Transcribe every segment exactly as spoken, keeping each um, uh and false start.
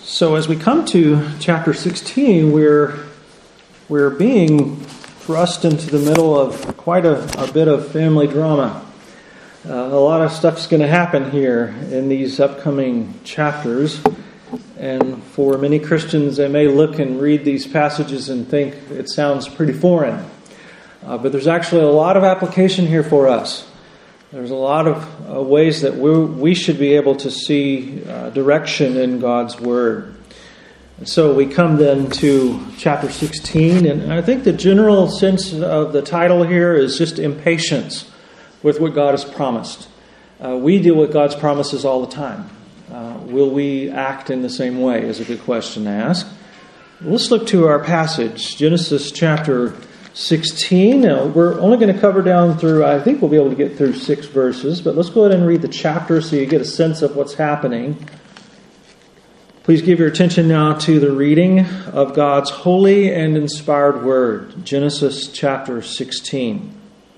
So as we come to chapter sixteen, we're we're being thrust into the middle of quite a, a bit of family drama. Uh, a lot of stuff's going to happen here in these upcoming chapters, and for many Christians, they may look and read these passages and think it sounds pretty foreign. Uh, but there's actually a lot of application here for us. There's a lot of uh, ways that we we should be able to see uh, direction in God's Word. And so we come then to chapter sixteen, and I think the general sense of the title here is just impatience with what God has promised. Uh, we deal with God's promises all the time. Uh, will we act in the same way is a good question to ask. Let's look to our passage, Genesis chapter sixteen. Now, we're only going to cover down through, I think we'll be able to get through six verses, but let's go ahead and read the chapter so you get a sense of what's happening. Please give your attention now to the reading of God's holy and inspired word, Genesis chapter sixteen.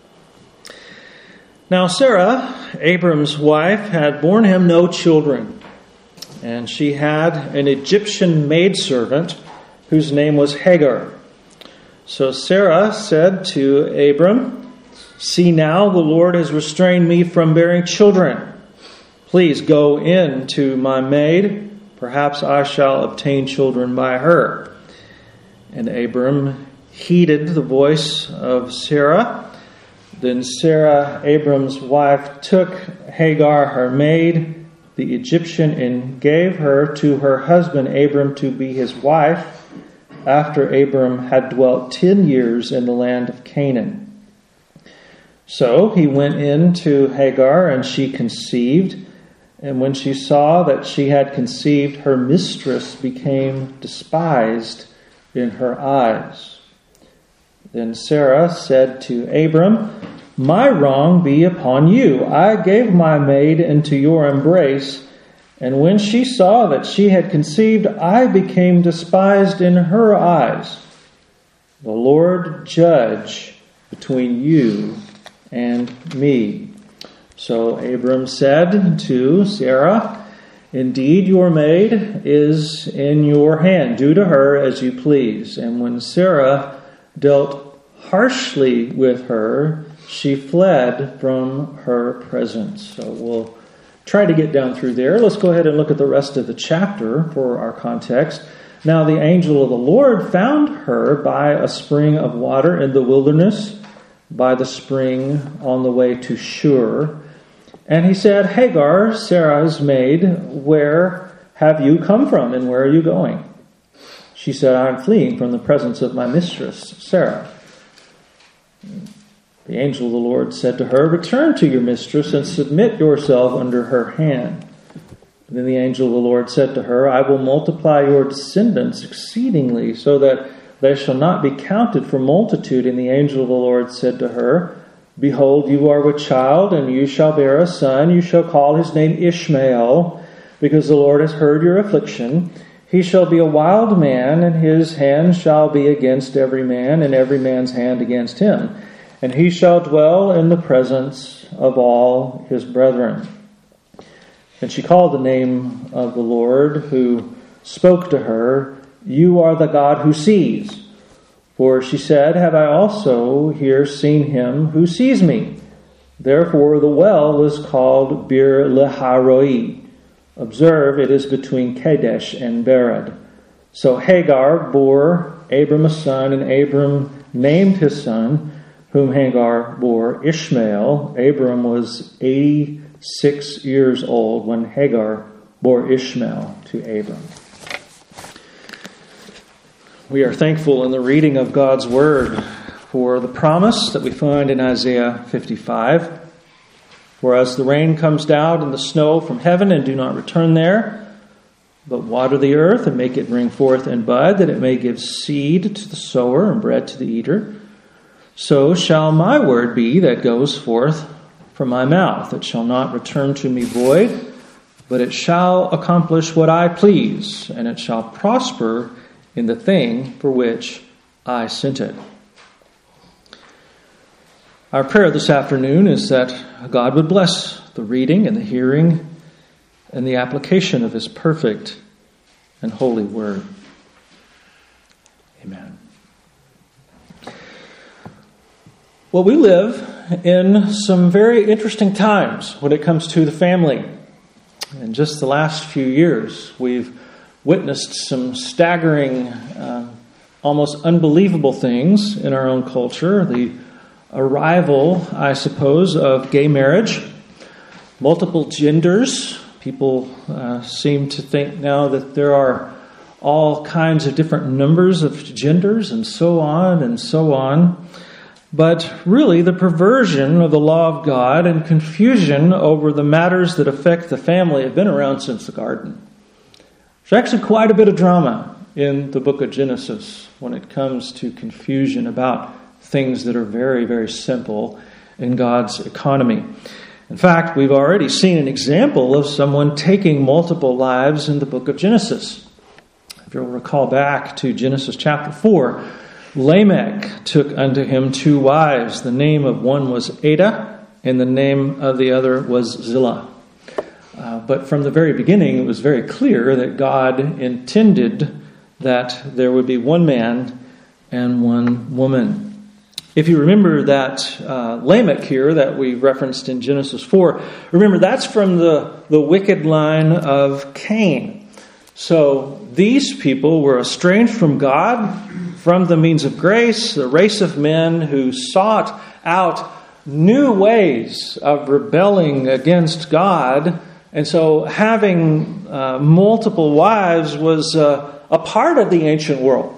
Now Sarah, Abram's wife, had borne him no children, and she had an Egyptian maidservant whose name was Hagar. So Sarah said to Abram, "See now, the Lord has restrained me from bearing children. Please go in to my maid. Perhaps I shall obtain children by her." And Abram heeded the voice of Sarah. Then Sarah, Abram's wife, took Hagar, her maid, the Egyptian, and gave her to her husband Abram to be his wife, after Abram had dwelt ten years in the land of Canaan. So he went in to Hagar, and she conceived. And when she saw that she had conceived, her mistress became despised in her eyes. Then Sarah said to Abram, "My wrong be upon you. I gave my maid into your embrace, and when she saw that she had conceived, I became despised in her eyes. The Lord judge between you and me." So Abram said to Sarah, "Indeed, your maid is in your hand. Do to her as you please." And when Sarah dealt harshly with her, she fled from her presence. So we'll try to get down through there. Let's go ahead and look at the rest of the chapter for our context. Now the angel of the Lord found her by a spring of water in the wilderness, by the spring on the way to Shur. And he said, "Hagar, Sarah's maid, where have you come from, and where are you going?" She said, "I am fleeing from the presence of my mistress, Sarah." The angel of the Lord said to her, "Return to your mistress and submit yourself under her hand." Then the angel of the Lord said to her, "I will multiply your descendants exceedingly, so that they shall not be counted for multitude." And the angel of the Lord said to her, "Behold, you are with child, and you shall bear a son. You shall call his name Ishmael, because the Lord has heard your affliction. He shall be a wild man, and his hand shall be against every man, and every man's hand against him. And he shall dwell in the presence of all his brethren." And she called the name of the Lord who spoke to her, "You are the God who sees." For she said, "Have I also here seen him who sees me?" Therefore the well was called Bir Laharoi. Observe, it is between Kadesh and Bered. So Hagar bore Abram a son, and Abram named his son, whom Hagar bore, Ishmael. Abram was eighty-six years old when Hagar bore Ishmael to Abram. We are thankful in the reading of God's Word for the promise that we find in Isaiah fifty-five. "For as the rain comes down and the snow from heaven and do not return there, but water the earth and make it bring forth and bud, that it may give seed to the sower and bread to the eater, so shall my word be that goes forth from my mouth. It shall not return to me void, but it shall accomplish what I please, and it shall prosper in the thing for which I sent it." Our prayer this afternoon is that God would bless the reading and the hearing and the application of His perfect and holy word. Amen. Well, we live in some very interesting times when it comes to the family. In just the last few years, we've witnessed some staggering, uh, almost unbelievable things in our own culture. The arrival, I suppose, of gay marriage, multiple genders. People uh, seem to think now that there are all kinds of different numbers of genders and so on and so on. But really, the perversion of the law of God and confusion over the matters that affect the family have been around since the garden. There's actually quite a bit of drama in the book of Genesis when it comes to confusion about things that are very, very simple in God's economy. In fact, we've already seen an example of someone taking multiple lives in the book of Genesis. If you'll recall back to Genesis chapter four, Lamech took unto him two wives. The name of one was Adah, and the name of the other was Zillah. Uh, but from the very beginning, it was very clear that God intended that there would be one man and one woman. If you remember that uh, Lamech here that we referenced in Genesis four, remember that's from the, the wicked line of Cain. So these people were estranged from God, from the means of grace, a race of men who sought out new ways of rebelling against God. And so having uh, multiple wives was uh, a part of the ancient world.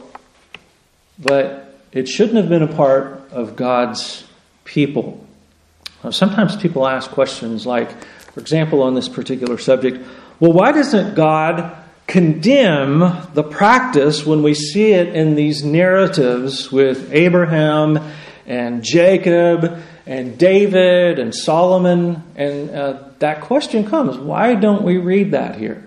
But it shouldn't have been a part of God's people. Now, sometimes people ask questions like, for example, on this particular subject, well, why doesn't God condemn the practice when we see it in these narratives with Abraham and Jacob and David and Solomon? And uh, that question comes, why don't we read that here?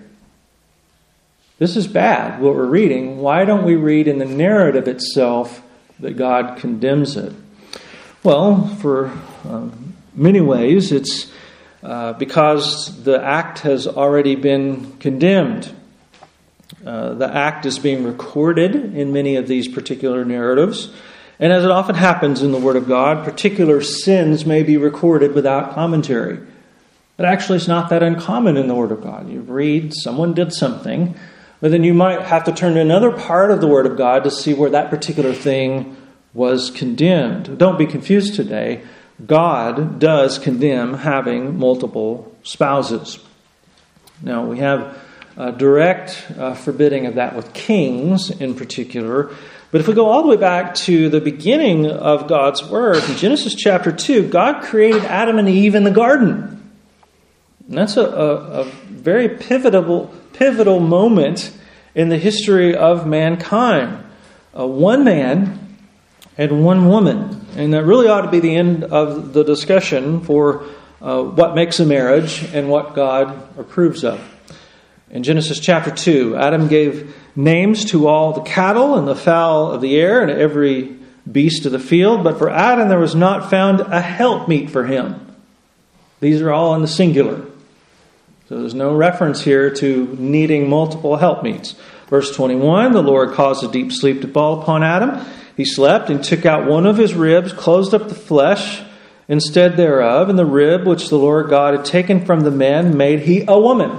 This is bad, what we're reading. Why don't we read in the narrative itself that God condemns it? Well, for um, many ways, it's uh, because the act has already been condemned. Uh, the act is being recorded in many of these particular narratives. And as it often happens in the Word of God, particular sins may be recorded without commentary. But actually, it's not that uncommon in the Word of God. You read, someone did something, but then you might have to turn to another part of the Word of God to see where that particular thing was condemned. Don't be confused today. God does condemn having multiple spouses. Now, we have a direct uh, forbidding of that with kings in particular. But if we go all the way back to the beginning of God's Word, in Genesis chapter two, God created Adam and Eve in the garden. And that's a, a, a very pivotal, pivotal moment in the history of mankind. Uh, one man and one woman. And that really ought to be the end of the discussion for uh, what makes a marriage and what God approves of. In Genesis chapter two, Adam gave names to all the cattle and the fowl of the air and every beast of the field. But for Adam there was not found a helpmeet for him. These are all in the singular. So there's no reference here to needing multiple helpmeets. Verse twenty-one, the Lord caused a deep sleep to fall upon Adam. He slept and took out one of his ribs, closed up the flesh instead thereof, and the rib which the Lord God had taken from the man made he a woman.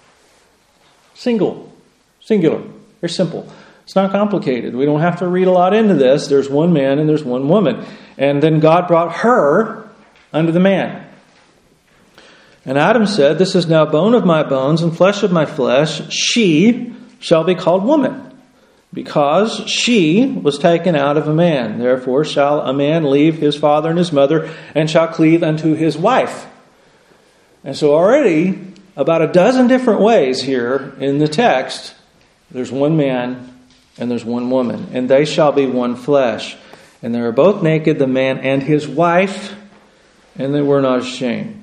Single. Singular. Very simple. It's not complicated. We don't have to read a lot into this. There's one man and there's one woman. And then God brought her unto the man. And Adam said, this is now bone of my bones and flesh of my flesh. She shall be called woman, because she was taken out of a man. Therefore shall a man leave his father and his mother, and shall cleave unto his wife. And so already, about a dozen different ways here in the text, there's one man and there's one woman, and they shall be one flesh. And they are both naked, the man and his wife, and they were not ashamed.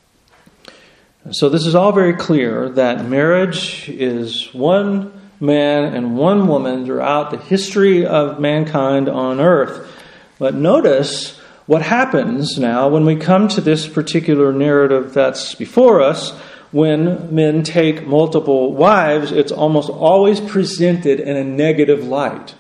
So this is all very clear that marriage is one man and one woman throughout the history of mankind on earth. But notice what happens now when we come to this particular narrative that's before us. when men take multiple wives, it's almost always presented in a negative light.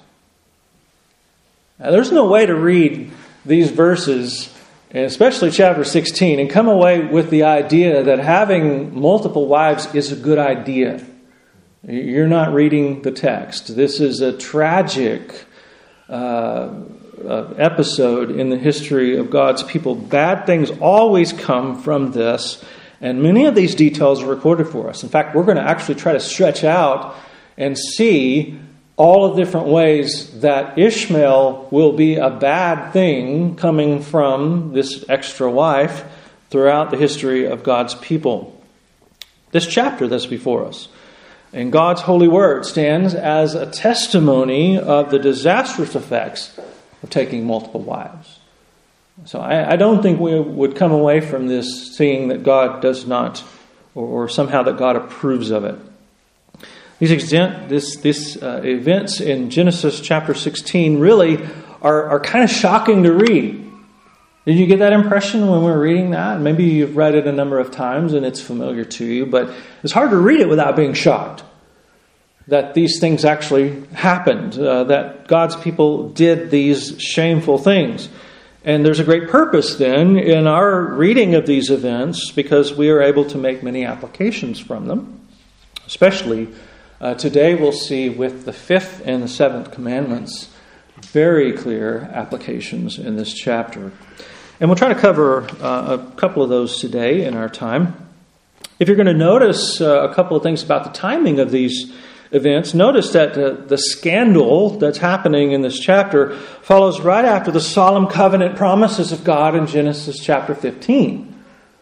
Now, there's no way to read these verses, especially chapter sixteen, and come away with the idea that having multiple wives is a good idea. You're not reading the text. This is a tragic uh, uh, episode in the history of God's people. Bad things always come from this, and many of these details are recorded for us. In fact, we're going to actually try to stretch out and see all the different ways that Ishmael will be a bad thing coming from this extra wife throughout the history of God's people. This chapter that's before us, and God's holy word, stands as a testimony of the disastrous effects of taking multiple wives. So I, I don't think we would come away from this seeing that God does not, or, or somehow that God approves of it. These extent, this, this uh, events in Genesis chapter sixteen really are, are kind of shocking to read. Did you get that impression when we were reading that? Maybe you've read it a number of times and it's familiar to you, but it's hard to read it without being shocked that these things actually happened, uh, that God's people did these shameful things. And there's a great purpose then in our reading of these events, because we are able to make many applications from them. Especially uh, today we'll see with the fifth and the seventh commandments very clear applications in this chapter. And we'll try to cover uh, a couple of those today in our time. If you're going to notice uh, a couple of things about the timing of these events, notice that uh, the scandal that's happening in this chapter follows right after the solemn covenant promises of God in Genesis chapter fifteen.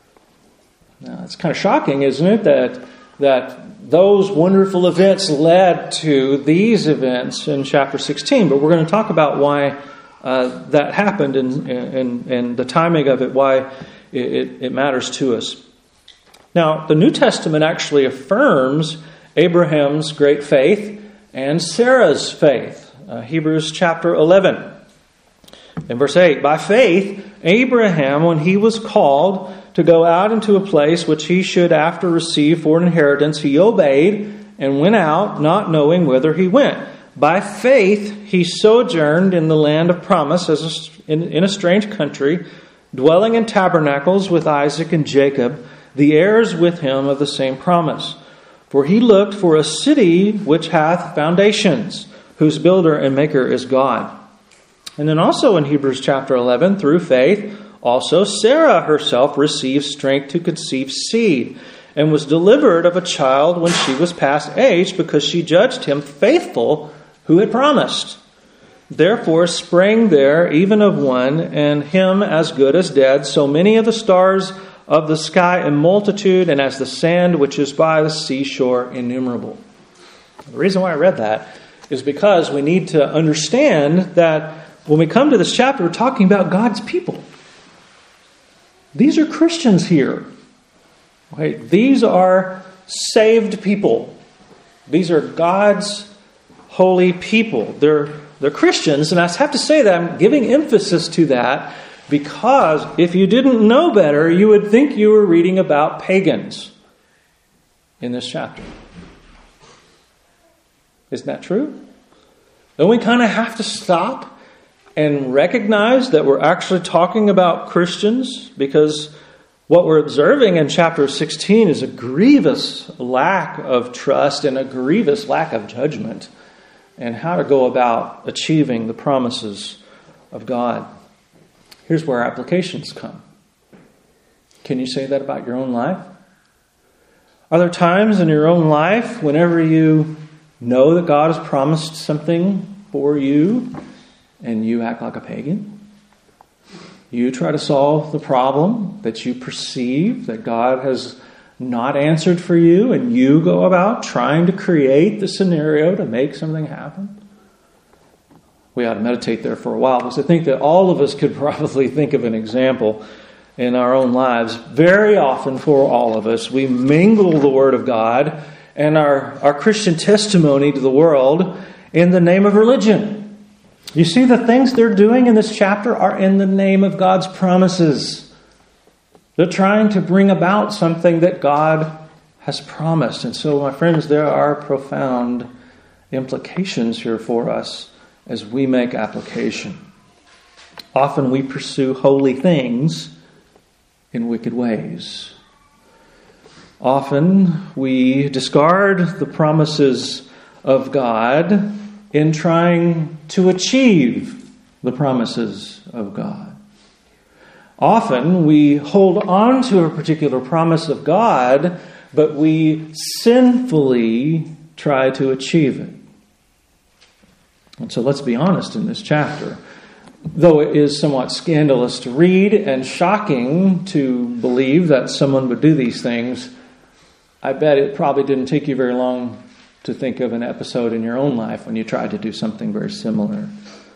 Now, it's kind of shocking, isn't it, that that those wonderful events led to these events in chapter sixteen. But we're going to talk about why uh, that happened and, and, and the timing of it, why it, it matters to us. Now, the New Testament actually affirms Abraham's great faith and Sarah's faith. Uh, Hebrews chapter eleven. In verse eight, by faith, Abraham, when he was called to go out into a place which he should after receive for an inheritance, he obeyed and went out, not knowing whither he went. By faith, he sojourned in the land of promise as a, in, in a strange country, dwelling in tabernacles with Isaac and Jacob, the heirs with him of the same promise. For he looked for a city which hath foundations, whose builder and maker is God. And then also in Hebrews chapter eleven, through faith, also Sarah herself received strength to conceive seed, and was delivered of a child when she was past age, because she judged him faithful who had promised. Therefore sprang there even of one, and him as good as dead, so many of the stars of the sky in multitude, and as the sand which is by the seashore innumerable. The reason why I read that is because we need to understand that when we come to this chapter, we're talking about God's people. These are Christians here. Right? These are saved people. These are God's holy people. They're, they're Christians, and I have to say that I'm giving emphasis to that, because if you didn't know better, you would think you were reading about pagans in this chapter. Isn't that true? Don't we kind of have to stop and recognize that we're actually talking about Christians? Because what we're observing in chapter sixteen is a grievous lack of trust and a grievous lack of judgment, and how to go about achieving the promises of God. Here's where our applications come. Can you say that about your own life? Are there times in your own life whenever you know that God has promised something for you and you act like a pagan? You try to solve the problem that you perceive that God has not answered for you, and you go about trying to create the scenario to make something happen? We ought to meditate there for a while, because I think that all of us could probably think of an example in our own lives. Very often for all of us, we mingle the Word of God and our, our Christian testimony to the world in the name of religion. You see, the things they're doing in this chapter are in the name of God's promises. They're trying to bring about something that God has promised. And so, my friends, there are profound implications here for us as we make application. Often we pursue holy things in wicked ways. Often we discard the promises of God in trying to achieve the promises of God. Often we hold on to a particular promise of God, but we sinfully try to achieve it. And so let's be honest in this chapter. Though it is somewhat scandalous to read and shocking to believe that someone would do these things, I bet it probably didn't take you very long to think of an episode in your own life when you tried to do something very similar.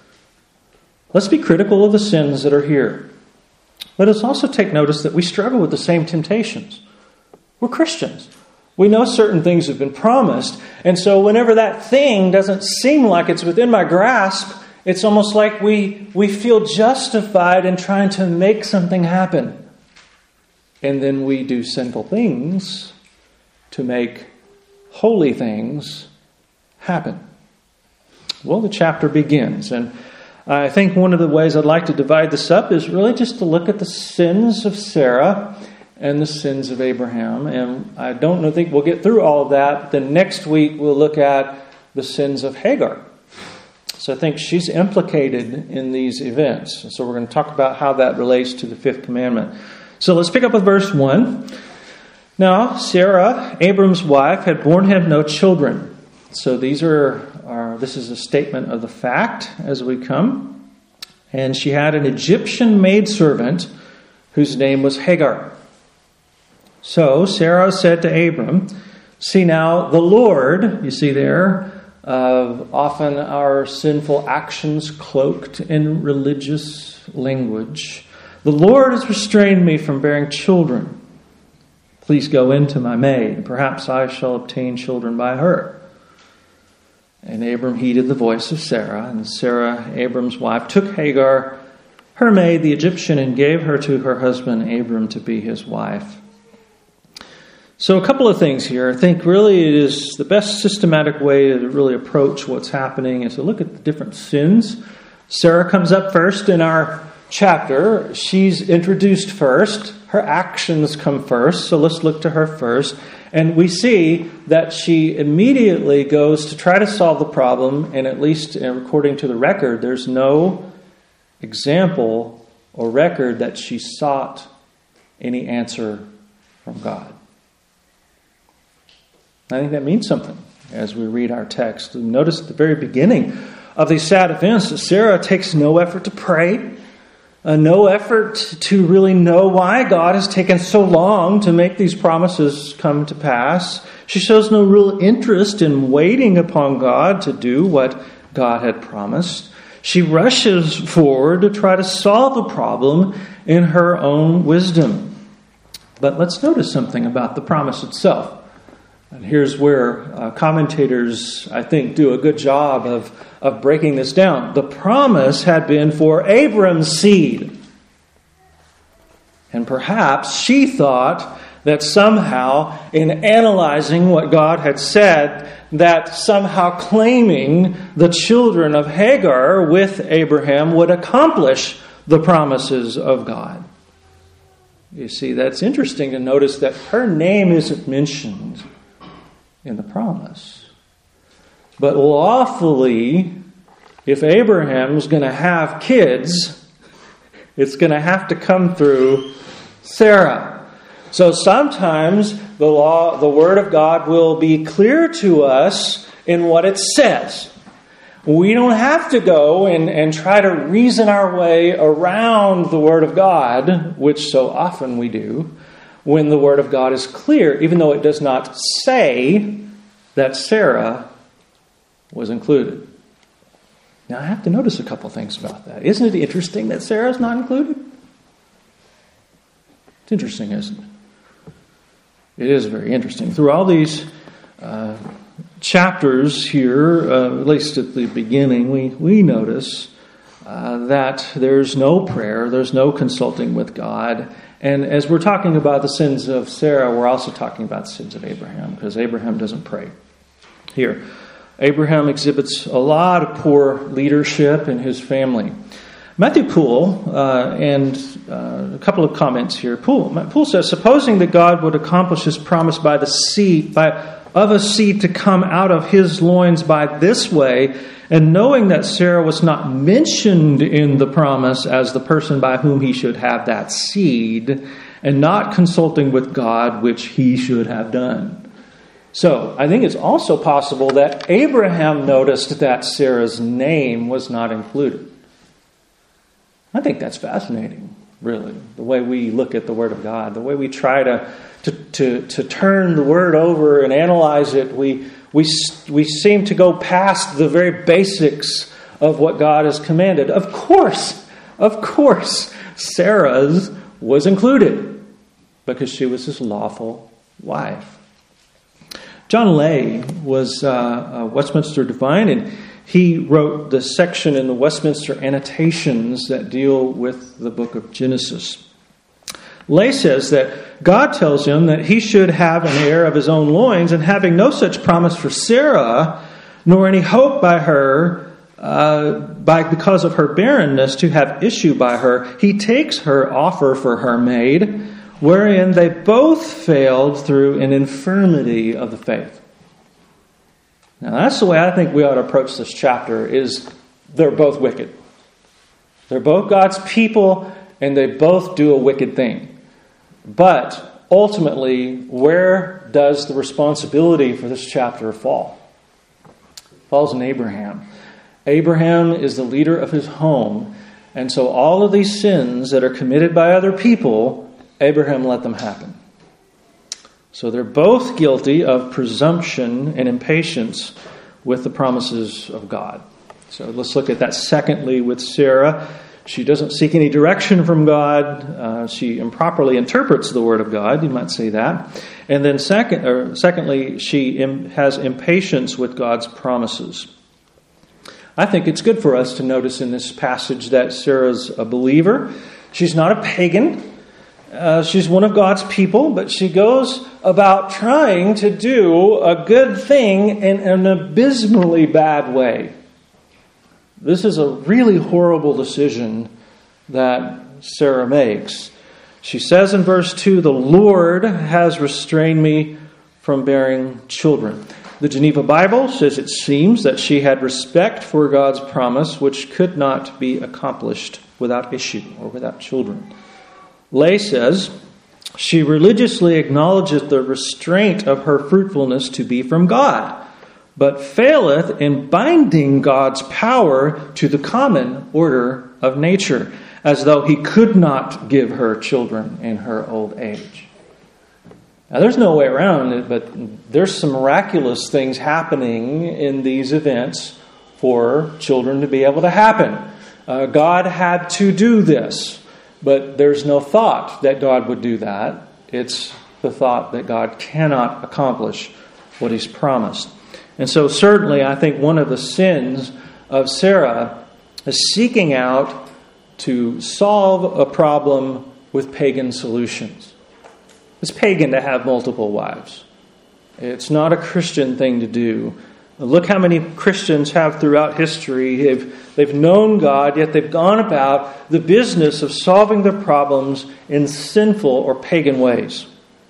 Let's be critical of the sins that are here. Let us also take notice that we struggle with the same temptations. We're Christians. We know certain things have been promised, and so whenever that thing doesn't seem like it's within my grasp, it's almost like we, we feel justified in trying to make something happen. And then we do sinful things to make holy things happen. Well, the chapter begins, and I think one of the ways I'd like to divide this up is really just to look at the sins of Sarah and the sins of Abraham. And I don't think we'll get through all of that. Then next week we'll look at the sins of Hagar. So I think she's implicated in these events. So we're going to talk about how that relates to the fifth commandment. So let's pick up with verse one. Now, Sarah, Abram's wife, had borne him no children. So these are, are this is a statement of the fact as we come. And she had an Egyptian maidservant whose name was Hagar. So Sarah said to Abram, "See now, the Lord," you see there, of often our sinful actions cloaked in religious language, "The Lord has restrained me from bearing children. Please go into my maid. Perhaps I shall obtain children by her." And Abram heeded the voice of Sarah. And Sarah, Abram's wife, took Hagar, her maid, the Egyptian, and gave her to her husband Abram to be his wife. So a couple of things here. I think really it is the best systematic way to really approach what's happening is to look at the different sins. Sarah comes up first in our chapter. She's introduced first. Her actions come first. So let's look to her first. And we see that she immediately goes to try to solve the problem. And at least according to the record, there's no example or record that she sought any answer from God. I think that means something as we read our text. Notice at the very beginning of these sad events that Sarah takes no effort to pray, uh, no effort to really know why God has taken so long to make these promises come to pass. She shows no real interest in waiting upon God to do what God had promised. She rushes forward to try to solve the problem in her own wisdom. But let's notice something about the promise itself. And here's where uh, commentators, I think, do a good job of, of breaking this down. The promise had been for Abram's seed. And perhaps she thought that somehow, in analyzing what God had said, that somehow claiming the children of Hagar with Abraham would accomplish the promises of God. You see, that's interesting to notice that her name isn't mentioned in the promise. But lawfully, if Abraham's going to have kids, it's going to have to come through Sarah. So sometimes the law, the Word of God will be clear to us in what it says. We don't have to go and, and try to reason our way around the Word of God, which so often we do, when the Word of God is clear, even though it does not say that Sarah was included. Now, I have to notice a couple things about that. Isn't it interesting that Sarah's not included? It's interesting, isn't it? It is very interesting. Through all these uh, chapters here, uh, at least at the beginning, we, we notice uh, that there's no prayer, there's no consulting with God, And as we're talking about the sins of Sarah, we're also talking about the sins of Abraham, because Abraham doesn't pray. Here, Abraham exhibits a lot of poor leadership in his family. Matthew Poole, uh, and uh, a couple of comments here. Poole, Poole says, supposing that God would accomplish his promise by the seed, by of a seed to come out of his loins by this way, and knowing that Sarah was not mentioned in the promise as the person by whom he should have that seed, and not consulting with God, which he should have done. So, I think it's also possible that Abraham noticed that Sarah's name was not included. I think that's fascinating, really, the way we look at the Word of God, the way we try to to to, to turn the Word over and analyze it. We we we seem to go past the very basics of what God has commanded. Of course, of course, Sarah's was included because she was his lawful wife. John Lay was uh, a Westminster divine, and he wrote the section in the Westminster Annotations that deal with the book of Genesis. Lay says that God tells him that he should have an heir of his own loins, and having no such promise for Sarah, nor any hope by her, uh, by because of her barrenness, to have issue by her, he takes her offer for her maid, wherein they both failed through an infirmity of the faith. Now that's the way I think we ought to approach this chapter, is they're both wicked. They're both God's people, and they both do a wicked thing. But ultimately, where does the responsibility for this chapter fall? It falls on Abraham. Abraham is the leader of his home, and so all of these sins that are committed by other people, Abraham let them happen. So they're both guilty of presumption and impatience with the promises of God. So let's look at that secondly with Sarah. She doesn't seek any direction from God. Uh, she improperly interprets the Word of God, you might say that. And then second, or secondly, she im- has impatience with God's promises. I think it's good for us to notice in this passage that Sarah's a believer. She's not a pagan. Uh, she's one of God's people, but she goes about trying to do a good thing in an abysmally bad way. This is a really horrible decision that Sarah makes. She says in verse two, "The Lord has restrained me from bearing children." The Geneva Bible says it seems that she had respect for God's promise, which could not be accomplished without issue or without children. Lay says, she religiously acknowledgeth the restraint of her fruitfulness to be from God, but faileth in binding God's power to the common order of nature, as though he could not give her children in her old age. Now, there's no way around it, but there's some miraculous things happening in these events for children to be able to happen. Uh, God had to do this. But there's no thought that God would do that. It's the thought that God cannot accomplish what He's promised. And so certainly I think one of the sins of Sarah is seeking out to solve a problem with pagan solutions. It's pagan to have multiple wives. It's not a Christian thing to do. Look how many Christians have throughout history. They've, they've known God, yet they've gone about the business of solving their problems in sinful or pagan ways.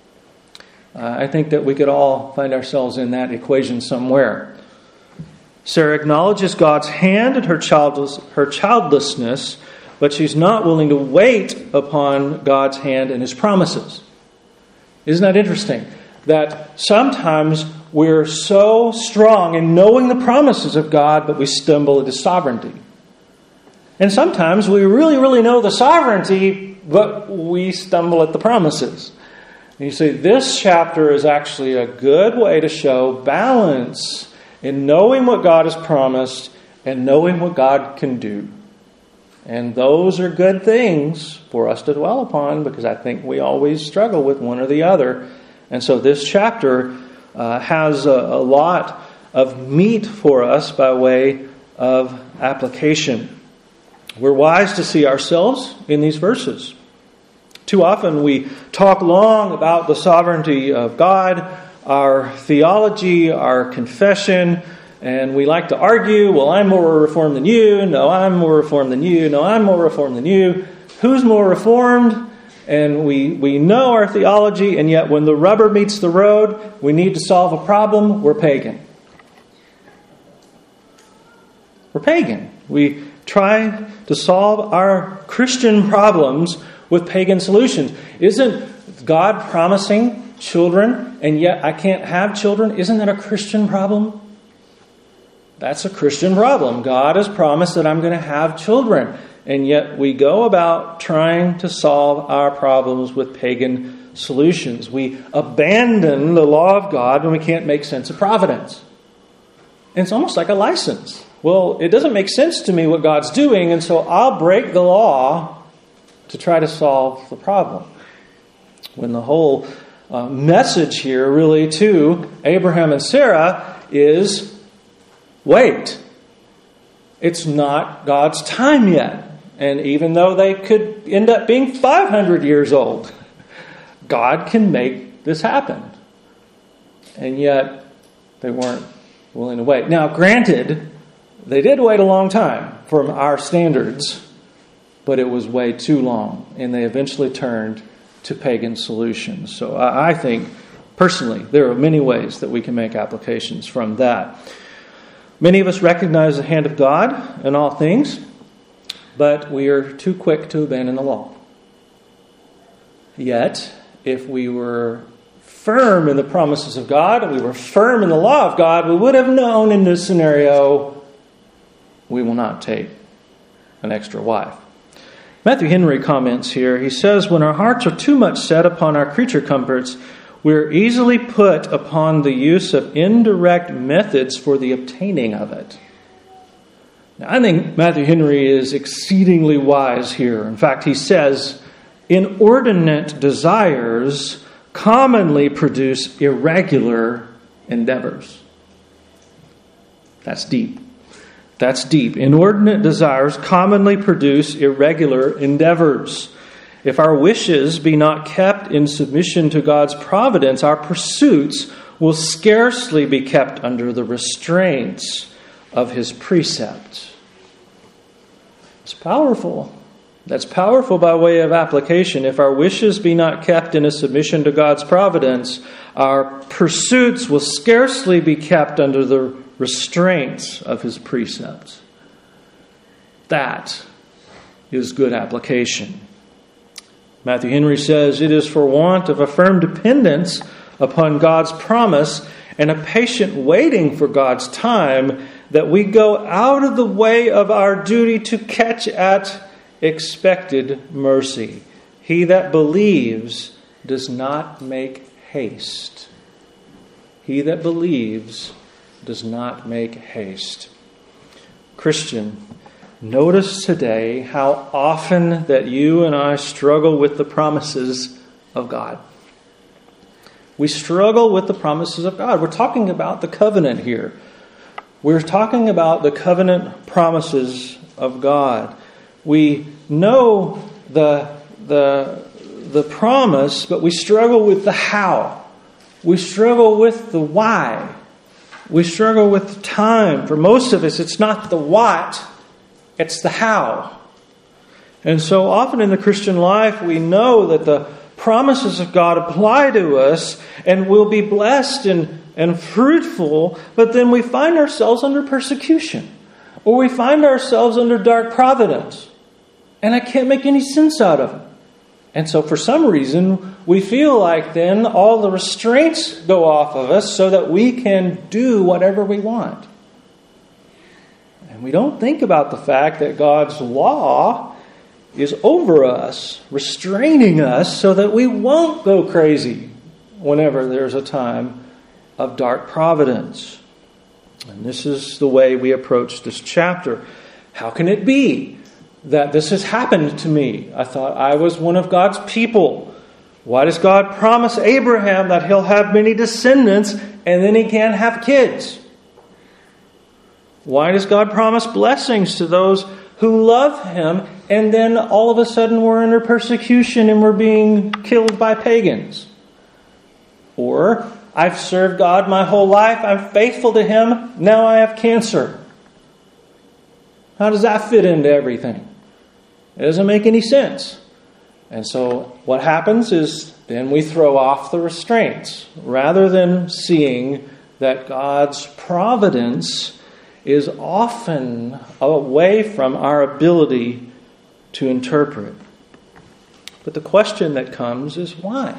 Uh, I think that we could all find ourselves in that equation somewhere. Sarah acknowledges God's hand in her childless, her childlessness, but she's not willing to wait upon God's hand and His promises. Isn't that interesting? That sometimes we're so strong in knowing the promises of God, but we stumble at His sovereignty. And sometimes we really, really know the sovereignty, but we stumble at the promises. And you see, this chapter is actually a good way to show balance in knowing what God has promised and knowing what God can do. And those are good things for us to dwell upon, because I think we always struggle with one or the other. And so this chapter uh, has a, a lot of meat for us by way of application. We're wise to see ourselves in these verses, Too often we talk long about the sovereignty of God, our theology, our confession, and we like to argue, well, I'm more Reformed than you. No, I'm more Reformed than you. No, I'm more Reformed than you. Who's more Reformed? And we, we know our theology, and yet when the rubber meets the road, we need to solve a problem, we're pagan. We're pagan. We try to solve our Christian problems with pagan solutions. Isn't God promising children, and yet I can't have children? Isn't that a Christian problem? That's a Christian problem. God has promised that I'm going to have children. And yet we go about trying to solve our problems with pagan solutions. We abandon the law of God when we can't make sense of providence. And it's almost like a license. Well, it doesn't make sense to me what God's doing, and so I'll break the law to try to solve the problem. When the whole uh, message here really to Abraham and Sarah is, wait, it's not God's time yet. And even though they could end up being five hundred years old, God can make this happen. And yet, they weren't willing to wait. Now, granted, they did wait a long time from our standards, but it was way too long. And they eventually turned to pagan solutions. So I think, personally, there are many ways that we can make applications from that. Many of us recognize the hand of God in all things, but we are too quick to abandon the law. Yet, if we were firm in the promises of God, and we were firm in the law of God, we would have known in this scenario, we will not take an extra wife. Matthew Henry comments here. He says, when our hearts are too much set upon our creature comforts, we are easily put upon the use of indirect methods for the obtaining of it. Now, I think Matthew Henry is exceedingly wise here. In fact, he says, inordinate desires commonly produce irregular endeavors. That's deep. That's deep. Inordinate desires commonly produce irregular endeavors. If our wishes be not kept in submission to God's providence, our pursuits will scarcely be kept under the restraints of His precept. It's powerful. That's powerful by way of application. If our wishes be not kept in a submission to God's providence, our pursuits will scarcely be kept under the restraints of His precepts. That is good application. Matthew Henry says, it is for want of a firm dependence upon God's promise and a patient waiting for God's time that we go out of the way of our duty to catch at expected mercy. He that believes does not make haste. He that believes does not make haste. Christian, notice today how often that you and I struggle with the promises of God. We struggle with the promises of God. We're talking about the covenant here. We're talking about the covenant promises of God. We know the, the, the promise, but we struggle with the how. We struggle with the why. We struggle with the time. For most of us, it's not the what, it's the how. And so often in the Christian life, we know that the promises of God apply to us and we'll be blessed and, and fruitful, but then we find ourselves under persecution or we find ourselves under dark providence. And I can't make any sense out of it. And so for some reason, we feel like then all the restraints go off of us so that we can do whatever we want. And we don't think about the fact that God's law is over us, restraining us so that we won't go crazy whenever there's a time of dark providence. And this is the way we approach this chapter. How can it be that this has happened to me? I thought I was one of God's people. Why does God promise Abraham that he'll have many descendants and then he can't have kids? Why does God promise blessings to those who love him, and then all of a sudden we're under persecution and we're being killed by pagans. Or, I've served God my whole life, I'm faithful to him, now I have cancer. How does that fit into everything? It doesn't make any sense. And so what happens is then we throw off the restraints rather than seeing that God's providence is often away from our ability to interpret. But the question that comes is why?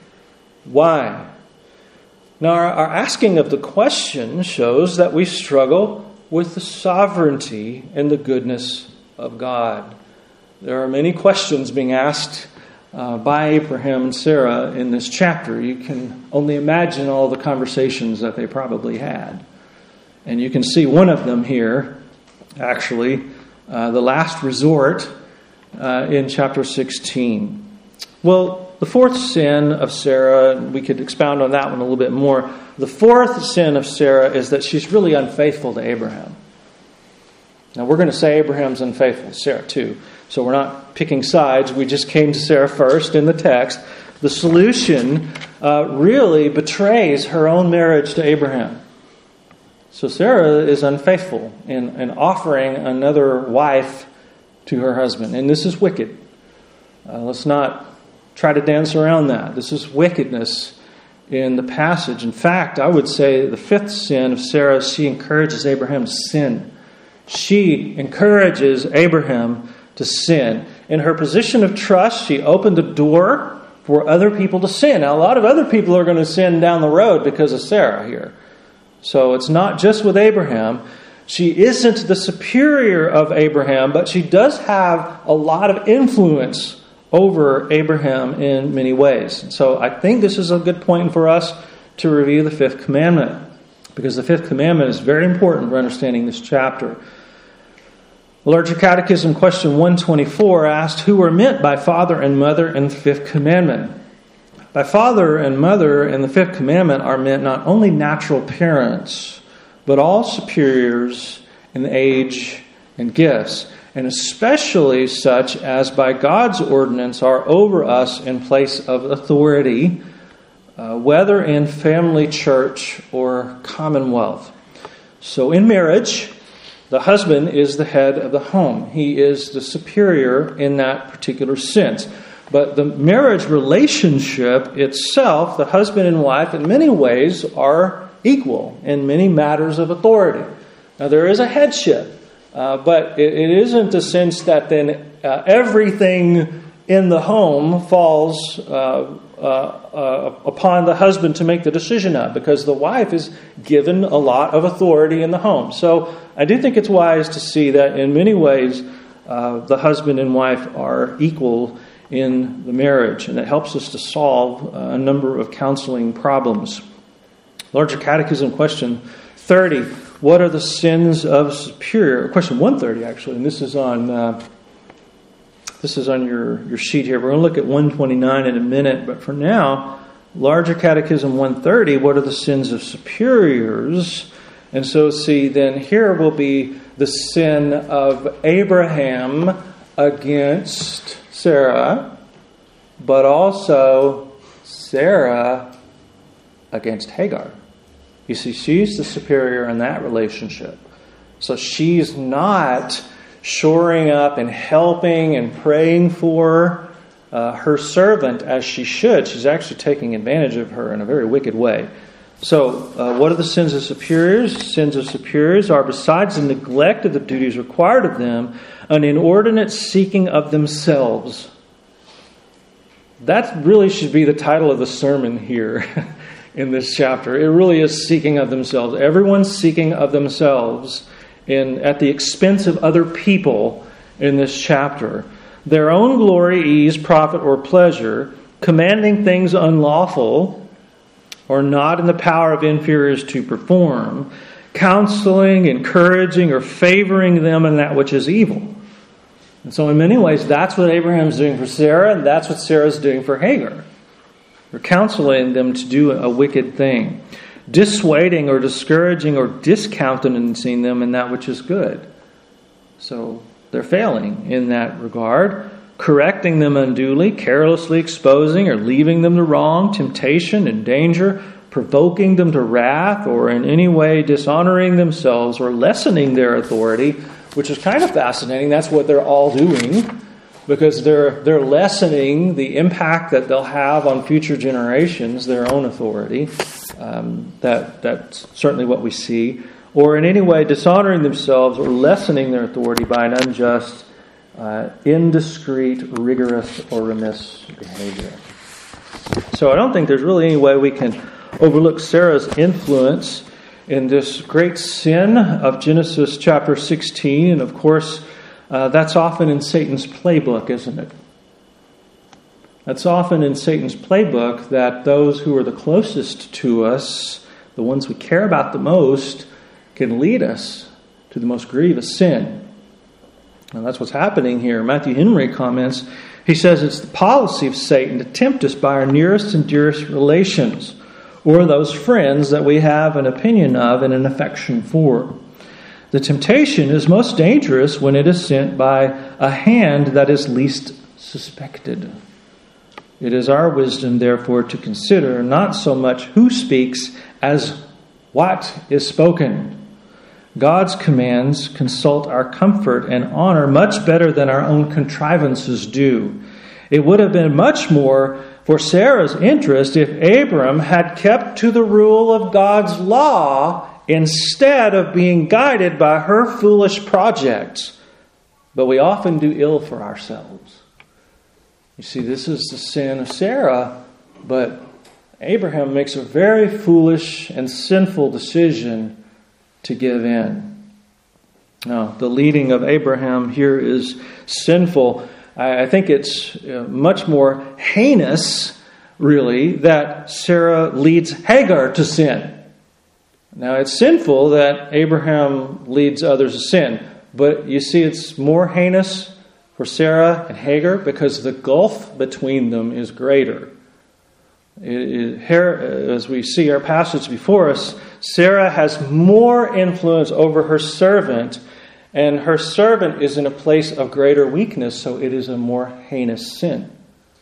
Why? Now, our, our asking of the question shows that we struggle with the sovereignty and the goodness of God. There are many questions being asked uh, by Abraham and Sarah in this chapter. You can only imagine all the conversations that they probably had. And you can see one of them here, actually, uh, the last resort uh, in chapter sixteen. Well, the fourth sin of Sarah, we could expound on that one a little bit more. The fourth sin of Sarah is that she's really unfaithful to Abraham. Now, we're going to say Abraham's unfaithful, Sarah too. So we're not picking sides. We just came to Sarah first in the text. The solution uh, really betrays her own marriage to Abraham. So Sarah is unfaithful in, in offering another wife to her husband. And this is wicked. Uh, let's not try to dance around that. This is wickedness in the passage. In fact, I would say the fifth sin of Sarah is she encourages Abraham to sin. She encourages Abraham to sin. In her position of trust, she opened the door for other people to sin. Now, a lot of other people are going to sin down the road because of Sarah here. So it's not just with Abraham. She isn't the superior of Abraham, but she does have a lot of influence over Abraham in many ways. And so I think this is a good point for us to review the fifth commandment, because the fifth commandment is very important for understanding this chapter. The Larger Catechism question one twenty-four asked, who are meant by father and mother in the fifth commandment? By father and mother in the fifth commandment are meant not only natural parents, but all superiors in age and gifts, and especially such as by God's ordinance are over us in place of authority, uh, whether in family, church, or commonwealth. So in marriage, the husband is the head of the home. He is the superior in that particular sense. But the marriage relationship itself, the husband and wife, in many ways are equal in many matters of authority. Now, there is a headship, uh, but it, it isn't the sense that then uh, everything in the home falls uh, uh, uh, upon the husband to make the decision of, because the wife is given a lot of authority in the home. So I do think it's wise to see that in many ways uh, the husband and wife are equal in the marriage, and it helps us to solve a number of counseling problems. Larger Catechism question thirty, what are the sins of superior? Question one thirty, actually, and this is on uh, this is on your, your sheet here. We're going to look at one twenty-nine in a minute, but for now, Larger Catechism one thirty, what are the sins of superiors? And so, see, then here will be the sin of Abraham against Sarah, but also Sarah against Hagar. You see, she's the superior in that relationship. So she's not shoring up and helping and praying for uh, her servant as she should. She's actually taking advantage of her in a very wicked way. So, uh, what are the sins of superiors? Sins of superiors are, besides the neglect of the duties required of them, an inordinate seeking of themselves. That really should be the title of the sermon here in this chapter. It really is seeking of themselves. Everyone's seeking of themselves in at the expense of other people in this chapter. Their own glory, ease, profit, or pleasure, commanding things unlawful, or not in the power of inferiors to perform, counseling, encouraging, or favoring them in that which is evil. And so in many ways, that's what Abraham's doing for Sarah, and that's what Sarah's doing for Hagar. They're counseling them to do a wicked thing, dissuading or discouraging or discountenancing them in that which is good. So they're failing in that regard, correcting them unduly, carelessly exposing or leaving them to wrong, temptation and danger, provoking them to wrath, or in any way dishonoring themselves or lessening their authority, which is kind of fascinating. That's what they're all doing, because they're they're lessening the impact that they'll have on future generations, their own authority. Um, that that's certainly what we see. Or in any way dishonoring themselves or lessening their authority by an unjust, uh, indiscreet, rigorous, or remiss behavior. So I don't think there's really any way we can overlook Sarah's influence in this great sin of Genesis chapter sixteen. And of course, uh, that's often in Satan's playbook, isn't it? That's often in Satan's playbook, that those who are the closest to us, the ones we care about the most, can lead us to the most grievous sin. And that's what's happening here. Matthew Henry comments, he says it's the policy of Satan to tempt us by our nearest and dearest relations, or those friends that we have an opinion of and an affection for. The temptation is most dangerous when it is sent by a hand that is least suspected. It is our wisdom, therefore, to consider not so much who speaks as what is spoken. God's commands consult our comfort and honor much better than our own contrivances do. It would have been much more for Sarah's interest if Abram had kept to the rule of God's law instead of being guided by her foolish projects. But we often do ill for ourselves. You see, this is the sin of Sarah, but Abraham makes a very foolish and sinful decision to give in. Now, the leading of Abraham here is sinful. I think it's much more heinous, really, that Sarah leads Hagar to sin. Now, it's sinful that Abraham leads others to sin, but you see it's more heinous for Sarah and Hagar because the gulf between them is greater. It, it, here, as we see our passage before us, Sarah has more influence over her servant, and her servant is in a place of greater weakness, so it is a more heinous sin.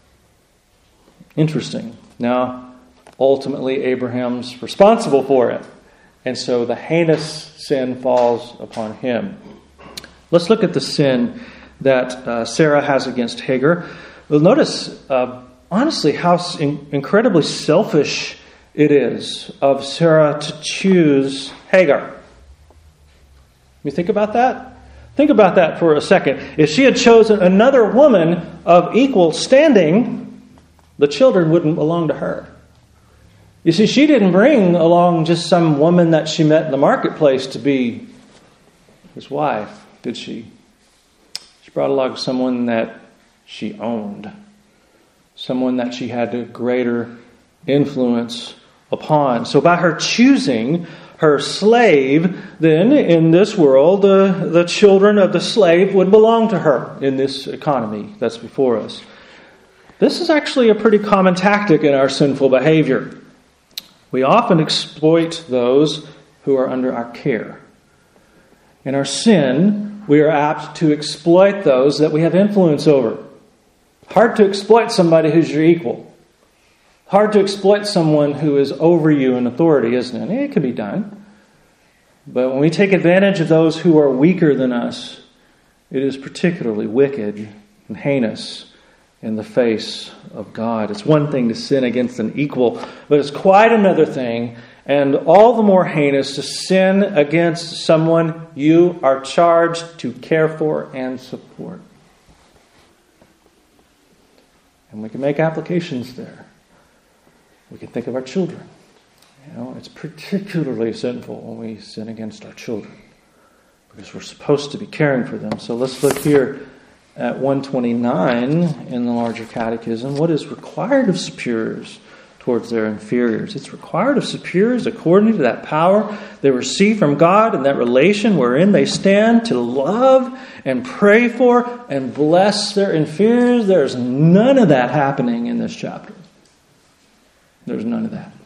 Interesting. Now, ultimately, Abraham's responsible for it, and so the heinous sin falls upon him. Let's look at the sin that uh, Sarah has against Hagar. Well, notice, uh, honestly, how in- incredibly selfish it is of Sarah to choose Hagar. You think about that? Think about that for a second. If she had chosen another woman of equal standing, the children wouldn't belong to her. You see, she didn't bring along just some woman that she met in the marketplace to be his wife, did she? She brought along someone that she owned. Someone that she had a greater influence upon. So by her choosing her slave, then in this world, the, the children of the slave would belong to her in this economy that's before us. This is actually a pretty common tactic in our sinful behavior. We often exploit those who are under our care. In our sin, we are apt to exploit those that we have influence over. Hard to exploit somebody who's your equal. Hard to exploit someone who is over you in authority, isn't it? It can be done. But when we take advantage of those who are weaker than us, it is particularly wicked and heinous in the face of God. It's one thing to sin against an equal, but it's quite another thing, and all the more heinous, to sin against someone you are charged to care for and support. And we can make applications there. We can think of our children. You know, it's particularly sinful when we sin against our children, because we're supposed to be caring for them. So let's look here at one twenty-nine in the larger catechism. What is required of superiors towards their inferiors? It's required of superiors according to that power they receive from God and that relation wherein they stand to love and pray for and bless their inferiors. There's none of that happening in this chapter. There's none of that.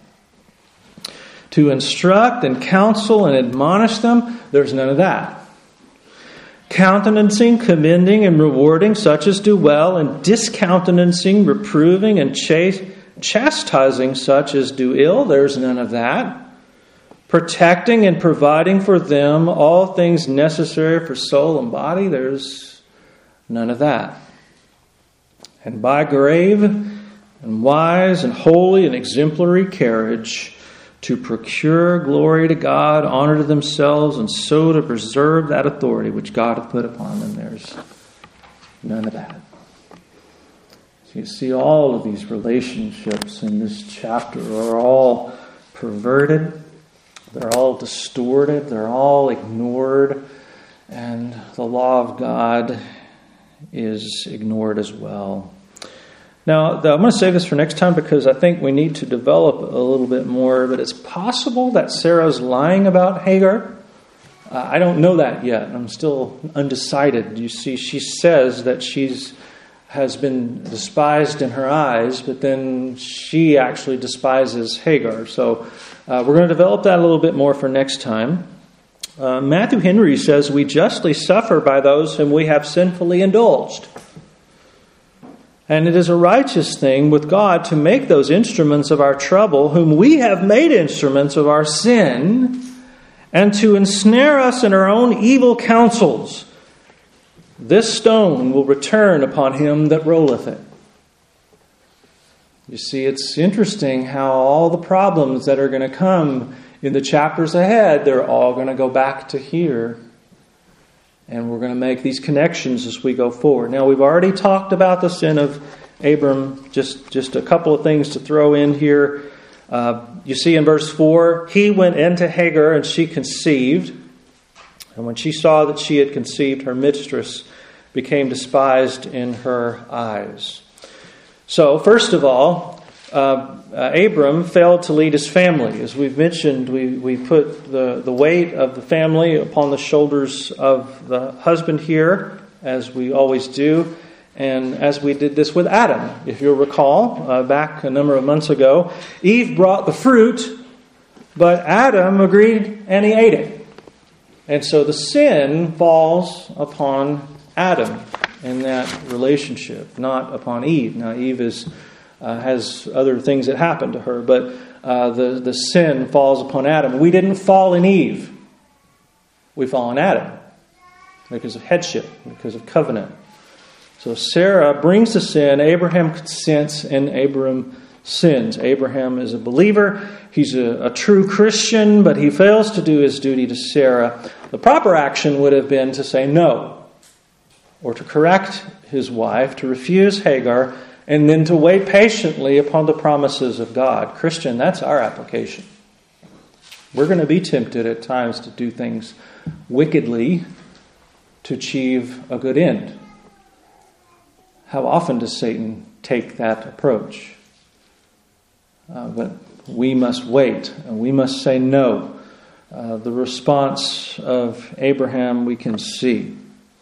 To instruct and counsel and admonish them, there's none of that. countenancing, commending, and rewarding such as do well, and discountenancing, reproving, and chas- chastising such as do ill. There's none of that. Protecting and providing for them all things necessary for soul and body. There's none of that. And by grave and wise and holy and exemplary carriage, to procure glory to God, honor to themselves, and so to preserve that authority which God hath put upon them. There's none of that. So you see, all of these relationships in this chapter are all perverted. They're all distorted. They're all ignored. And the law of God is ignored as well. Now, I'm going to save this for next time because I think we need to develop a little bit more. But it's possible that Sarah's lying about Hagar. Uh, I don't know that yet. I'm still undecided. You see, she says that she's has been despised in her eyes, but then she actually despises Hagar. So uh, we're going to develop that a little bit more for next time. Uh, Matthew Henry says, "We justly suffer by those whom we have sinfully indulged. And it is a righteous thing with God to make those instruments of our trouble, whom we have made instruments of our sin, and to ensnare us in our own evil counsels. This stone will return upon him that rolleth it." You see, it's interesting how all the problems that are going to come in the chapters ahead, they're all going to go back to here. And we're going to make these connections as we go forward. Now, we've already talked about the sin of Abram. Just, just a couple of things to throw in here. Uh, you see in verse four, he went into Hagar and she conceived. And when she saw that she had conceived, her mistress became despised in her eyes. So, first of all, uh, uh, Abram failed to lead his family. As we've mentioned, we, we put the, the weight of the family upon the shoulders of the husband here, as we always do. And as we did this with Adam, if you'll recall, uh, back a number of months ago, Eve brought the fruit, but Adam agreed and he ate it. And so the sin falls upon Adam in that relationship, not upon Eve. Now, Eve is uh, has other things that happen to her, but uh, the, the sin falls upon Adam. We didn't fall in Eve. We fall in Adam because of headship, because of covenant. So Sarah brings the sin, Abraham consents, and Abram sins. Abraham is a believer. He's a, a true Christian, but he fails to do his duty to Sarah. The proper action would have been to say no, or to correct his wife, to refuse Hagar, and then to wait patiently upon the promises of God. Christian, that's our application. We're going to be tempted at times to do things wickedly to achieve a good end. How often does Satan take that approach? Uh, but we must wait, and we must say no. Uh, the response of Abraham we can see.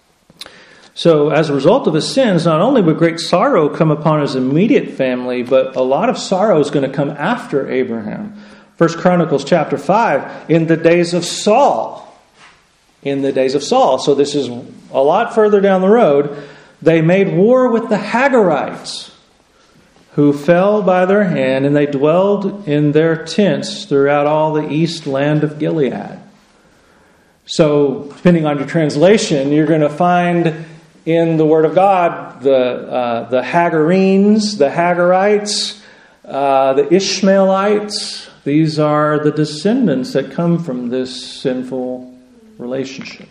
So as a result of his sins, not only would great sorrow come upon his immediate family, but a lot of sorrow is going to come after Abraham. First Chronicles chapter five, in the days of Saul. In the days of Saul. So this is a lot further down the road. They made war with the Hagarites, who fell by their hand, and they dwelled in their tents throughout all the east land of Gilead. So, depending on your translation, you're going to find in the Word of God the uh, the Hagarenes, the Hagarites, uh, the Ishmaelites. These are the descendants that come from this sinful relationship.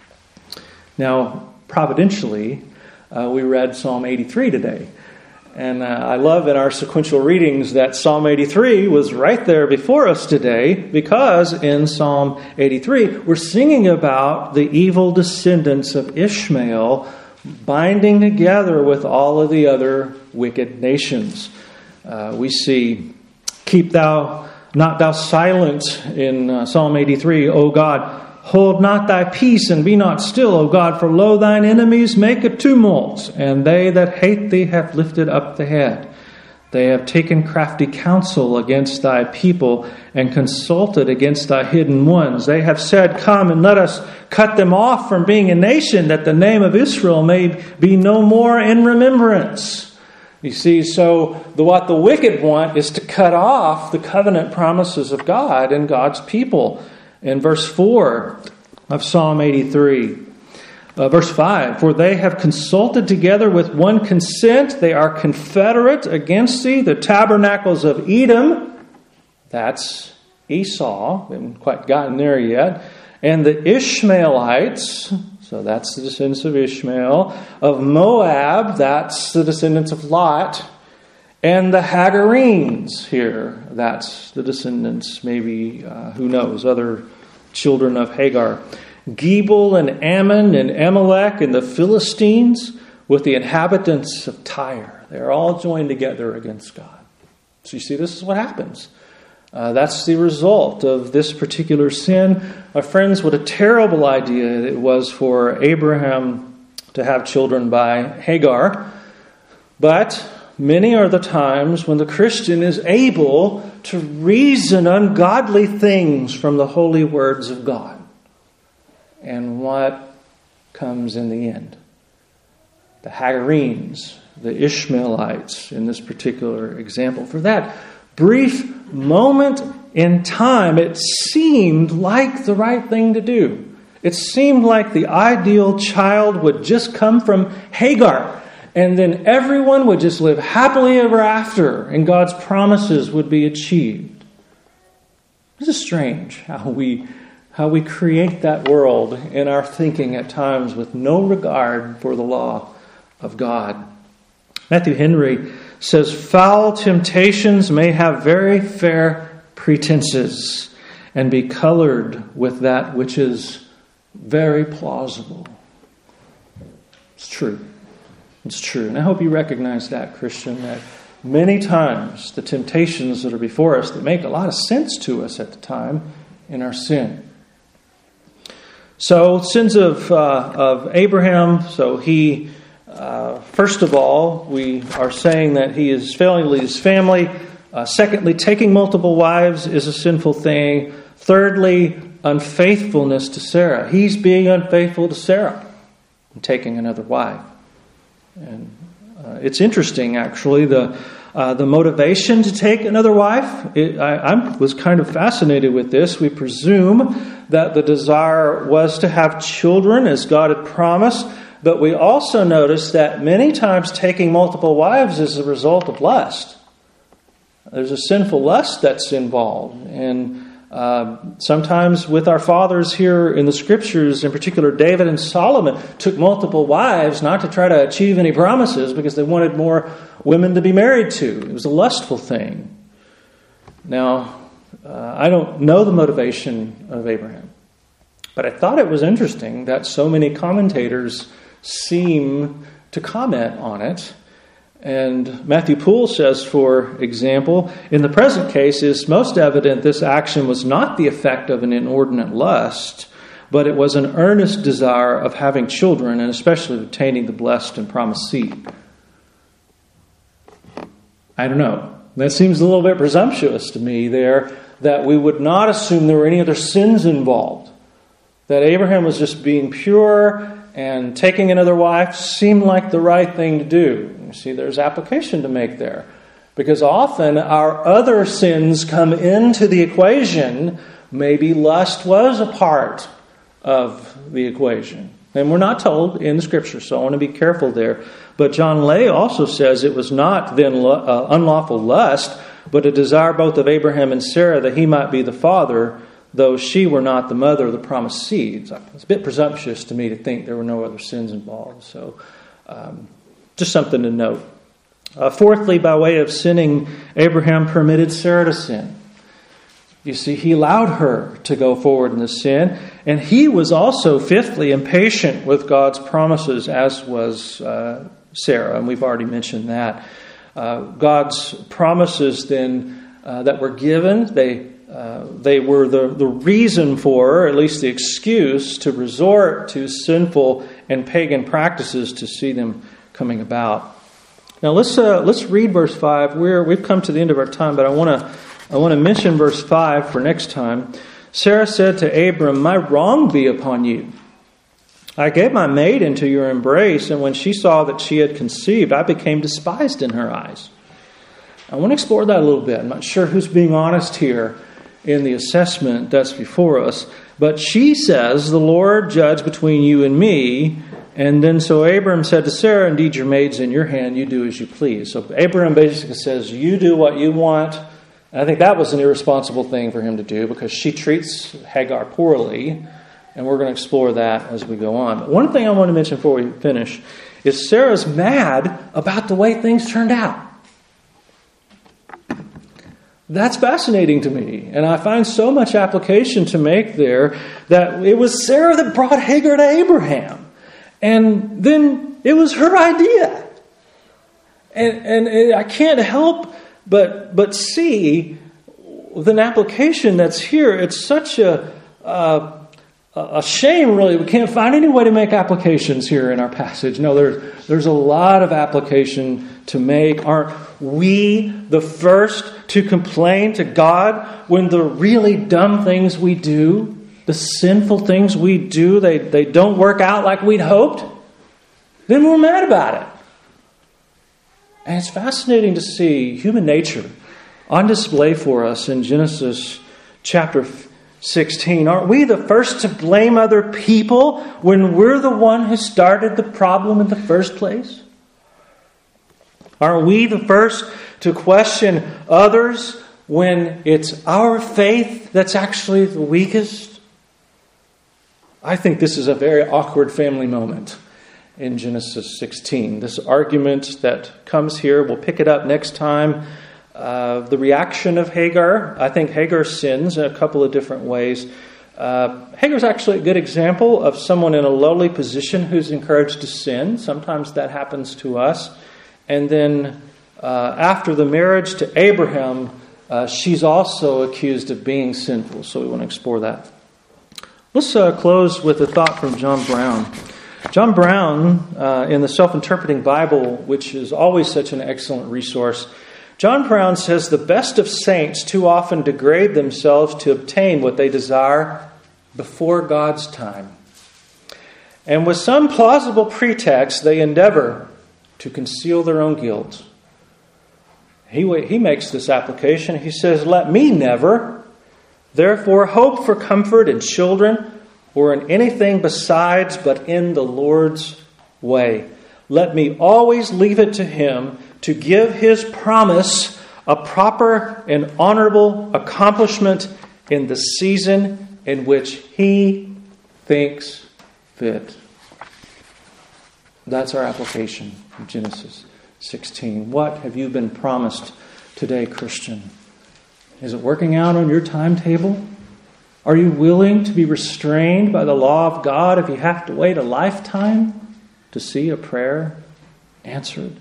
Now, providentially, Uh, we read Psalm eighty-three today. And uh, I love in our sequential readings that Psalm eighty-three was right there before us today, because in Psalm eighty-three we're singing about the evil descendants of Ishmael binding together with all of the other wicked nations. Uh, we see, "Keep thou not thou silent" in uh, Psalm eighty-three, "O God, hold not thy peace, and be not still, O God, for lo, thine enemies make a tumult, and they that hate thee have lifted up the head. They have taken crafty counsel against thy people and consulted against thy hidden ones. They have said, come and let us cut them off from being a nation, that the name of Israel may be no more in remembrance. You see, so the, what the wicked want is to cut off the covenant promises of God and God's people. In verse four of Psalm eighty-three. Uh, verse five, for they have consulted together with one consent. They are confederate against thee. The tabernacles of Edom, that's Esau. We haven't quite gotten there yet. And the Ishmaelites, so that's the descendants of Ishmael. Of Moab, that's the descendants of Lot. And the Hagarenes here, that's the descendants, maybe, uh, who knows, other children of Hagar. Gebal and Ammon and Amalek and the Philistines with the inhabitants of Tyre. They're all joined together against God. So you see, this is what happens. Uh, that's the result of this particular sin. My friends, what a terrible idea it was for Abraham to have children by Hagar. But many are the times when the Christian is able to reason ungodly things from the holy words of God. And what comes in the end? The Hagarenes, the Ishmaelites in this particular example. For that brief moment in time, it seemed like the right thing to do. It seemed like the ideal child would just come from Hagar, and then everyone would just live happily ever after, and God's promises would be achieved. This is strange how we how we create that world in our thinking at times with no regard for the law of God. Matthew Henry says, foul temptations may have very fair pretenses and be colored with that which is very plausible. It's true. It's true. And I hope you recognize that, Christian, that many times the temptations that are before us that make a lot of sense to us at the time in our sin. So, sins of, uh, of Abraham, so he... Uh, first of all, we are saying that he is failing to lead his family. Uh, secondly, taking multiple wives is a sinful thing. Thirdly, unfaithfulness to Sarah. He's being unfaithful to Sarah and taking another wife. And uh, it's interesting, actually, the uh, the motivation to take another wife. It, I, I was kind of fascinated with this. We presume that the desire was to have children, as God had promised. But we also notice that many times taking multiple wives is a result of lust. There's a sinful lust that's involved. And uh, sometimes with our fathers here in the Scriptures, in particular David and Solomon, took multiple wives not to try to achieve any promises because they wanted more women to be married to. It was a lustful thing. Now, uh, I don't know the motivation of Abraham. But I thought it was interesting that so many commentators seem to comment on it. And Matthew Poole says, for example, in the present case, it is most evident this action was not the effect of an inordinate lust, but it was an earnest desire of having children, and especially obtaining the blessed and promised seed. I don't know. That seems a little bit presumptuous to me there, that we would not assume there were any other sins involved. That Abraham was just being pure, and taking another wife seemed like the right thing to do. You see, there's application to make there. Because often our other sins come into the equation. Maybe lust was a part of the equation. And we're not told in the Scripture, so I want to be careful there. But John Lay also says it was not then uh, unlawful lust, but a desire both of Abraham and Sarah that he might be the father, though she were not the mother of the promised seeds. It's a bit presumptuous to me to think there were no other sins involved. So um, just something to note. Uh, fourthly, by way of sinning, Abraham permitted Sarah to sin. You see, he allowed her to go forward in the sin. And he was also, fifthly, impatient with God's promises, as was uh, Sarah. And we've already mentioned that. Uh, God's promises then uh, that were given, they Uh, they were the, the reason for, or at least the excuse, to resort to sinful and pagan practices to see them coming about. Now let's uh, let's read verse five. We're we've come to the end of our time, but I want to I want to mention verse five for next time. Sarah said to Abram, "My wrong be upon you. I gave my maid into your embrace, and when she saw that she had conceived, I became despised in her eyes." I want to explore that a little bit. I'm not sure who's being honest here in the assessment that's before us. But she says, "The Lord judge between you and me." And then so Abram said to Sarah, "Indeed, your maid's in your hand. You do as you please." So Abram basically says, you do what you want. And I think that was an irresponsible thing for him to do because she treats Hagar poorly. And we're going to explore that as we go on. But one thing I want to mention before we finish is Sarah's mad about the way things turned out. That's fascinating to me. And I find so much application to make there that it was Sarah that brought Hagar to Abraham. And then it was her idea. And, and I can't help but but see the application that's here. It's such a, a, a shame, really. We can't find any way to make applications here in our passage. No, there's, there's a lot of application to make. Aren't we the first to complain to God when the really dumb things we do, the sinful things we do, they, they don't work out like we'd hoped? Then we're mad about it. And it's fascinating to see human nature on display for us in Genesis chapter sixteen. Aren't we the first to blame other people when we're the one who started the problem in the first place? Aren't we the first to question others when it's our faith that's actually the weakest? I think this is a very awkward family moment in Genesis sixteen. This argument that comes here, we'll pick it up next time. Uh, the reaction of Hagar. I think Hagar sins in a couple of different ways. Uh, Hagar's actually a good example of someone in a lowly position who's encouraged to sin. Sometimes that happens to us. And then uh, after the marriage to Abraham, uh, she's also accused of being sinful. So we want to explore that. Let's uh, close with a thought from John Brown. John Brown, uh, in the Self-Interpreting Bible, which is always such an excellent resource, John Brown says the best of saints too often degrade themselves to obtain what they desire before God's time. And with some plausible pretext, they endeavor to conceal their own guilt. He, he makes this application. He says, "Let me never, therefore, hope for comfort in children or in anything besides, but in the Lord's way. Let me always leave it to Him to give His promise a proper and honorable accomplishment in the season in which He thinks fit." That's our application of Genesis sixteen. What have you been promised today, Christian? Is it working out on your timetable? Are you willing to be restrained by the law of God if you have to wait a lifetime to see a prayer answered?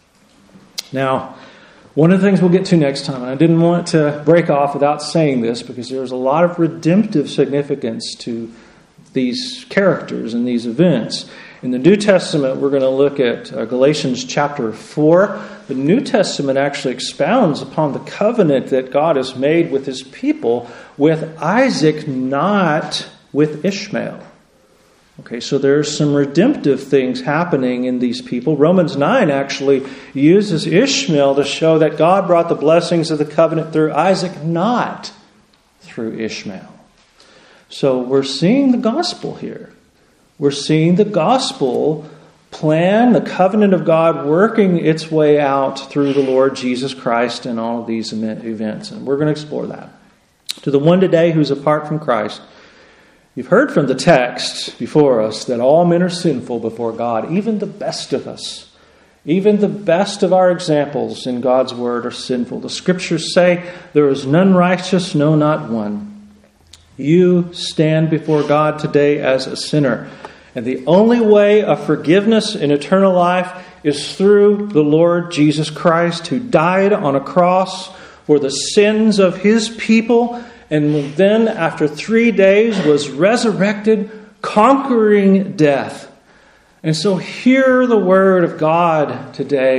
Now, one of the things we'll get to next time, and I didn't want to break off without saying this because there's a lot of redemptive significance to these characters and these events. In the New Testament, we're going to look at uh, Galatians chapter four. The New Testament actually expounds upon the covenant that God has made with His people, with Isaac, not with Ishmael. Okay, so there's some redemptive things happening in these people. Romans nine actually uses Ishmael to show that God brought the blessings of the covenant through Isaac, not through Ishmael. So we're seeing the gospel here. We're seeing the gospel plan, the covenant of God working its way out through the Lord Jesus Christ in all of these events. And we're going to explore that. To the one today who's apart from Christ, you've heard from the text before us that all men are sinful before God, even the best of us. Even the best of our examples in God's Word are sinful. The Scriptures say, "There is none righteous, no, not one." You stand before God today as a sinner. And the only way of forgiveness in eternal life is through the Lord Jesus Christ, who died on a cross for the sins of His people, and then after three days was resurrected, conquering death. And so hear the word of God today,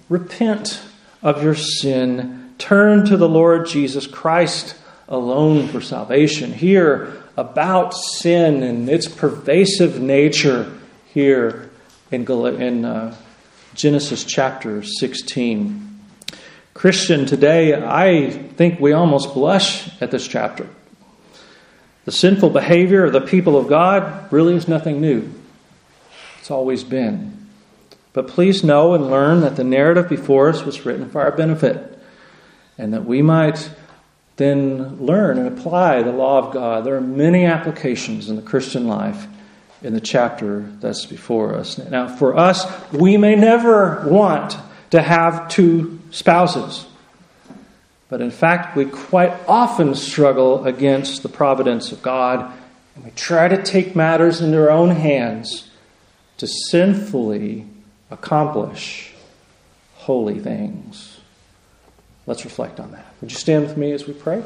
repent of your sin. Turn to the Lord Jesus Christ alone for salvation. Hear about sin and its pervasive nature here in, Gal- in uh, Genesis chapter sixteen. Christian, today I think we almost blush at this chapter. The sinful behavior of the people of God really is nothing new. It's always been. But please know and learn that the narrative before us was written for our benefit, and that we might then learn and apply the law of God. There are many applications in the Christian life in the chapter that's before us. Now, for us, we may never want to have two spouses. But in fact, we quite often struggle against the providence of God, and we try to take matters into our own hands to sinfully accomplish holy things. Let's reflect on that. Would you stand with me as we pray?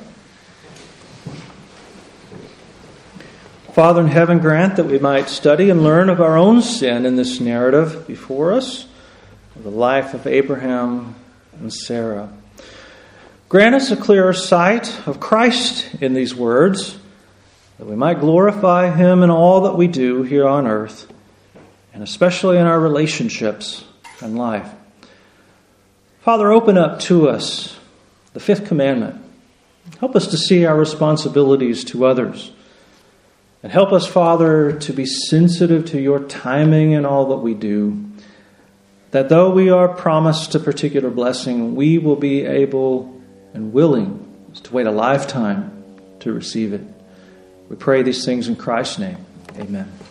Father in heaven, grant that we might study and learn of our own sin in this narrative before us, of the life of Abraham and Sarah. Grant us a clearer sight of Christ in these words, that we might glorify Him in all that we do here on earth, and especially in our relationships and life. Father, open up to us the fifth commandment. Help us to see our responsibilities to others. And help us, Father, to be sensitive to your timing in all that we do, that though we are promised a particular blessing, we will be able and willing to wait a lifetime to receive it. We pray these things in Christ's name. Amen.